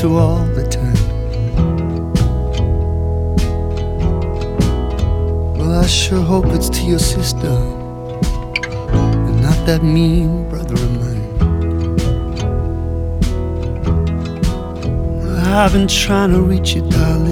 to all the time. Well, I sure hope it's to your sister and not that mean brother of mine. I've been trying to reach you, darling,